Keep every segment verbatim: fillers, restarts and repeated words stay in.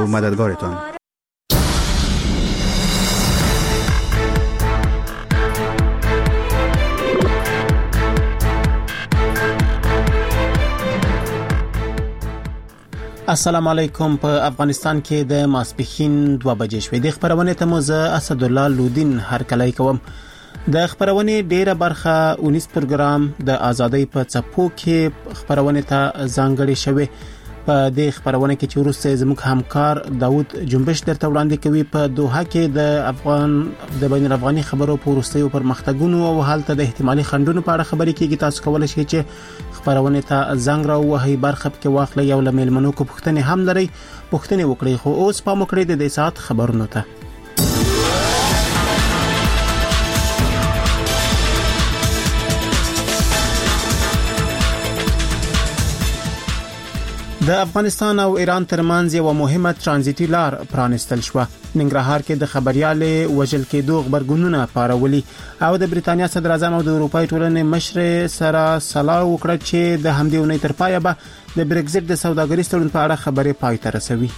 مددگارتان. السلام علیکم. په افغانستان کې د ماسپښین دوه بجې شوې. د خبرونه ته مو زه اسد الله لودین هرکلی کوم. د خبرونه ډیره برخه اونیس پروګرام د ازادۍ په څپو کې خبرونه ته ځانګړې شوې. په دې خبرونه کې چې ورسته زموږ همکار داوود جنبش درته وړاندې کوي. په دوحه کې د افغان د بین الافغاني خبرو په ورستیو پرمختګونو او حالت د احتمالي خنډونو په اړه خبرې کیږي. تاسو کولای شئ چې خبرونه ته زنګ راوهي، برخه کې واخلئ او لمل منو کو پښتنې هم لري پښتنې وکړي. خو اوس په مکړې د دې سات خبرونه ته د افغانستان او ایران ترمنځ یو مهمه ترانزیتي لار پرانستل شو. ننګرهار کې د خبريالې وجل کېدو خبرګونونه پارولي او د بریتانیا صدر اعظم او د اروپای ټولنې مشر سره صلاح وکړه چې د همدې ونې تر پایه به د برگزیټ د سوداګریز تړون په اړه خبرې پای ته رسوي.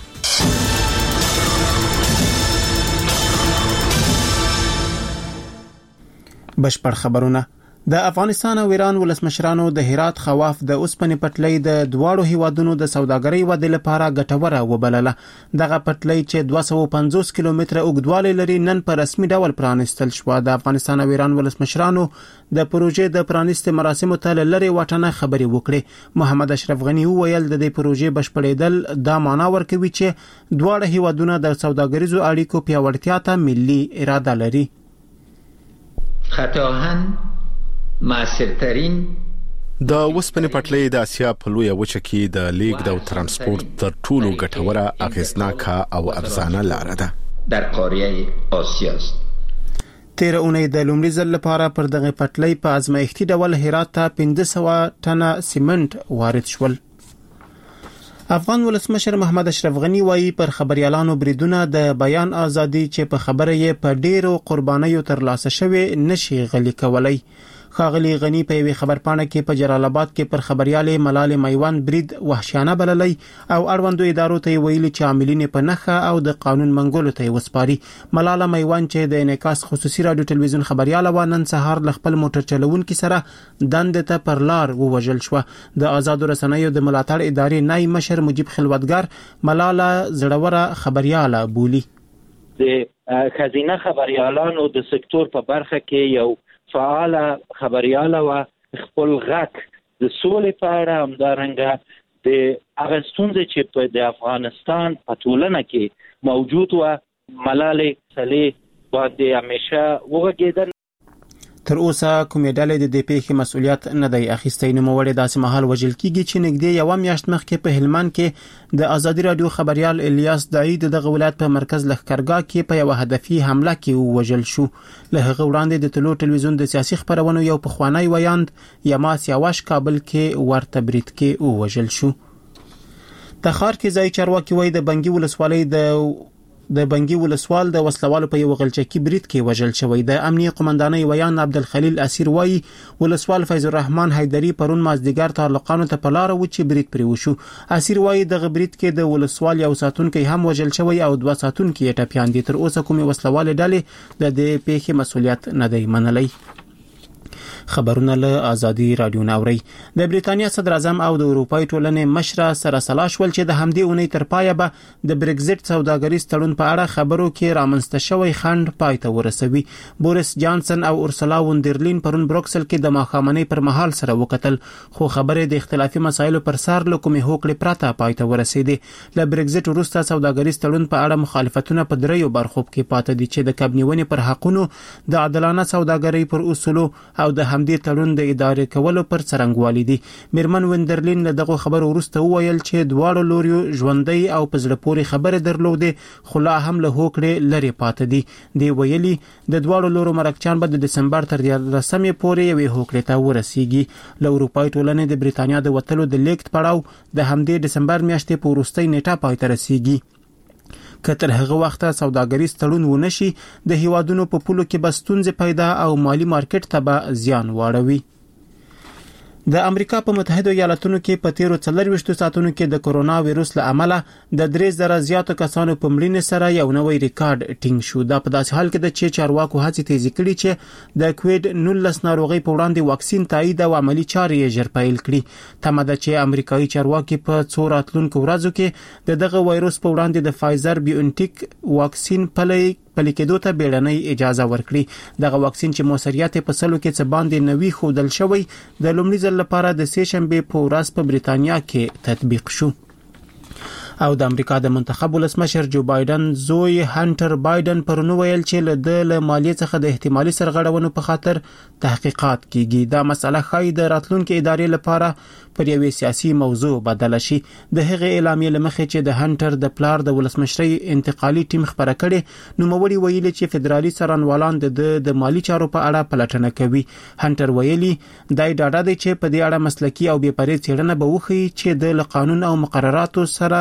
بشپړ خبرونه. د افغانستان او ایران ولسمشرانو د هرات خواف د اوسپنې پټلۍ د دواړو هیوادونو د سوداګرۍ ودې لپاره ګټوره وبلله. دغه پټلۍ چې دوه سوه پنځوس کیلومتره اوږدوالی لري نن په رسمي ډول پرانستل شو. د افغانستان او ایران ولسمشرانو د پروژې د پرانست مراسمو ته لری واټنه خبرې وکړې. محمد اشرف غنی وویل د دې پروژې بشپړېدل دا معنی ورکوي چې دواړه هیوادونه د سوداګریزو اړیکو پیاوړتیا ته ملي اراده لري. خطاهن معاصرترین د وسپنې پټلۍ د اسیا په لویه وچه کې د لیږد او ترانسپورت تر ټولو ګټوره، اغیزناکه او ارزانه لار ده در قاره آسیا است. تیر اونۍ د لومړي ځل لپاره پر دغه پټلۍ په ازمایښتي ډول هرات ته پنځه سوه ټنه سیمنټ وارد شول. افغان ولسمشر محمد اشرف غنی وایي پر خبريالانو بریدونه د بیان ازادي چې په خبره یې په ډیرو قربانیو ترلاسه شوه نشي غلي کولای. خاغلی غنی په یوه خبرپاڼه کې په جلال آباد کې پر خبريالې ملال میوان برید وحشیانه بللی او اړوندو ادارو ته ویلي چې عاملین په نخښه او د قانون منګولو ته وسپاري. ملال میوان چې د انعکاس خصوصي رادیو ټلویزیون خبرياله و نن سهار ل خپل موټر چلوونکي سره دند ته پر لار ووجل شو. د آزادو رسنیو د ملاتړ ادارې نای مشر مجيب خلوتګر ملاله زړوره خبرياله بولی. د خزینه خبريالانو د سکتور په برخه کې یو فعال خبرياله و خپل غږ د سولې په اړه همدارنګه د هغه ستونزې چې په د افغانستان په ټولنه کې موجود و ملالې صالح باندې همیشه وغږېدل. تر اوسه کومې ډلې د دې پیښې مسؤلیت نه دی اخیستی. نو موړې داسې مهال وجل کیږي چې نږدې یو میاشت مخکې په هلمند کې د ازادي رادیو خبريال الیاس دعید دغه ولایت په مرکز لښکرګاه کې په یو هدفي حمله کې وژل شو. له هغه وړاندې د تلو ټلویزیون د سیاسي خبرونو یو پخوانی ویاند یماس یاوش کابل کې ورته برید کې وژل شو. تخار کې ځای چارواکي وای د بنګي ولسوالۍ د د بنګي ولسوال د وسلوالو په یو غلچکی برید کې وژل شوی. د امنیه قومندانۍ ویان عبدالخلیل اسیر وای ولسوال فیض الرحمن حیدری پرون مازدیګر تعلقانو ته پلار و چې برید پرې وشو. اسیر وای د برید کې د ولسوال یو ساتونکي هم وژل شوی او دوه ساتونکي ټپيان دي. تر اوسه کومې وسلوال ډلې د دې پیښې مسؤلیت نه دی منلی. خبرونه له ازادي رادیو ناوري. د بریتانیا صدر اعظم او د اروپای ټولنې مشر سره صلاح شول چې د همدې اونۍ تر پایه به د برگزیټ سوداګریز تړون په اړه خبرو کې رامنځته شوی خنډ پای ته ورسوي. بوریس جانسن او اورسلا وندرلین پرون بروکسل کې د ماخامنۍ پر مهال سره وکتل، خو خبره د اختلافي مسایلو پر سر له کومې هوکړې پرته پای ته ورسېدې. له برگزیټ وروسته سوداګریز تړون په اړه مخالفتونه په دریو برخو کې پاتې دي چې د کبنیونې پر حقونو، د عادلانه سوداګرۍ پر اصولو او د همدې تړون د ادارې کولو پر څرنګوالي دي. میرمن وندرلین له دغه خبرو وروسته وویل چې دواړو لوریو ژوندۍ او په زړه پورې خبرې درلودې، خو لا هم له هوکړې لرې پاتې دي. دی ویلي د دواړو لورو مرکچان به د دسمبر تر دیارلسمې پورې یوې هوکړې ته ورسیږي. له اروپای ټولنې د بریتانیا د وتلو د لیږد پړاو د همدې دسمبر میاشتې په وروستۍ نیټه پای ته رسیږي. که تر هغه وخته سوداګریز تړون ونشي، د هیوادونو په پولو کې به ستونزې پیدا او مالی مارکیټ ته به زیان واړوي. د امریکا په متحده ایالاتونو کې په تیرو څلورويشت ساعتونو کې د کورونا وایروس له امله د درې زره زیاتو کسانو په مړینې سره یو نوی ریکارډ ټینګ شو. دا په داسې حال کې د چې چارواکو هڅې تیزی کړي چې د کووډ نولس ناروغي په وړاندې واکسین تایید او عملی چارې یې ژر پیل کړي. تمه ده چې امریکایي چارواکي په څو راتلونکو ورځو کې د دغه وایروس په وړاندې د فایزر بیونټیک واکسین پلي پلي کېدو ته بیړنۍ اجازه ورکړي. دغه واکسین چې موثریت په سلو کې څه باندې نوي خودل شوی د لومړي ځل لپاره د سه شنبه په ورځ په بریتانیا کې تطبیق شو. او د امریکا د منتخب ولسمشر جو بایدن زوی هانټر بایدن پرونو ویل چې له د مالیې څخه د احتمالي سرغړونو په خاطر تحقیقات کیږي. دا مسله خای د راتلونکو ادارې لپاره پر یوې سیاسي موضوع بدل شي. د هغې اعلامیې لمخې چې د هانټر د پلار د ولسمشرۍ انتقالي ټیم خبره کړي نو موري ویلي چې فدرالي سرانوالان د د مالی چارو په اړه پلټنه کوي. هانټر ویلي دای ډاډه دی چې په دې اړه مسلکي او بې پرې څېړنه به وکړي چې د قانون او مقرراتو سره